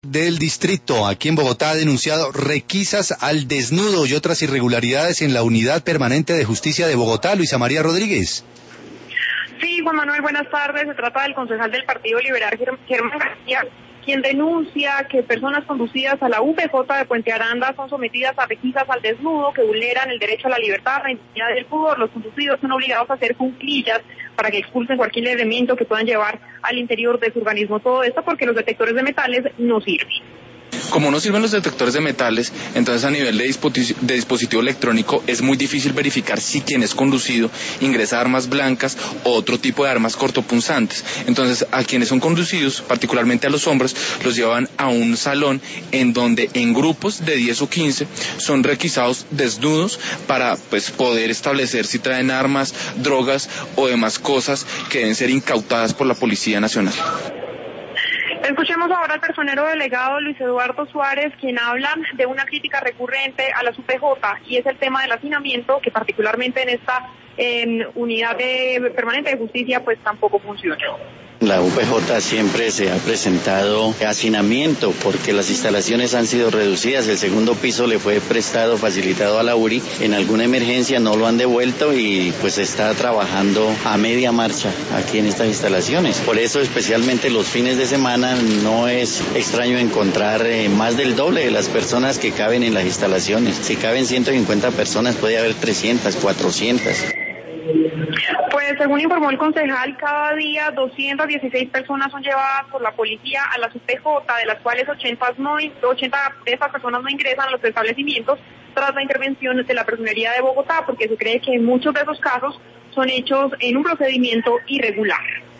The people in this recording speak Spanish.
Del distrito aquí en Bogotá ha denunciado requisas al desnudo y otras irregularidades en la Unidad Permanente de Justicia de Bogotá. Luisa María Rodríguez. Sí, Juan Manuel, buenas tardes. Se trata del concejal del Partido Liberal, Germán García, quien denuncia que personas conducidas a la UPJ de Puente Aranda son sometidas a requisas al desnudo que vulneran el derecho a la libertad, la intimidad y el pudor. Los conducidos son obligados a hacer cuclillas para que expulsen cualquier elemento que puedan llevar al interior de su organismo. Todo esto porque los detectores de metales no sirven. Como no sirven los detectores de metales, entonces a nivel de dispositivo electrónico es muy difícil verificar si quien es conducido ingresa armas blancas o otro tipo de armas cortopunzantes. Entonces a quienes son conducidos, particularmente a los hombres, los llevan a un salón en donde en grupos de 10 o 15 son requisados desnudos para poder establecer si traen armas, drogas o demás cosas que deben ser incautadas por la Policía Nacional. Escuchemos ahora al personero delegado Luis Eduardo Suárez, quien habla de una crítica recurrente a las UPJ, y es el tema del hacinamiento, que particularmente en esta unidad permanente de justicia pues tampoco funciona. La UPJ siempre se ha presentado hacinamiento porque las instalaciones han sido reducidas. El segundo piso le fue facilitado a la URI. En alguna emergencia no lo han devuelto y pues está trabajando a media marcha aquí en estas instalaciones. Por eso especialmente los fines de semana no es extraño encontrar más del doble de las personas que caben en las instalaciones. Si caben 150 personas puede haber 300, 400. Pues según informó el concejal, cada día 216 personas son llevadas por la policía a las UPJ, de las cuales 80 de esas personas no ingresan a los establecimientos tras la intervención de la Personería de Bogotá, porque se cree que muchos de esos casos son hechos en un procedimiento irregular.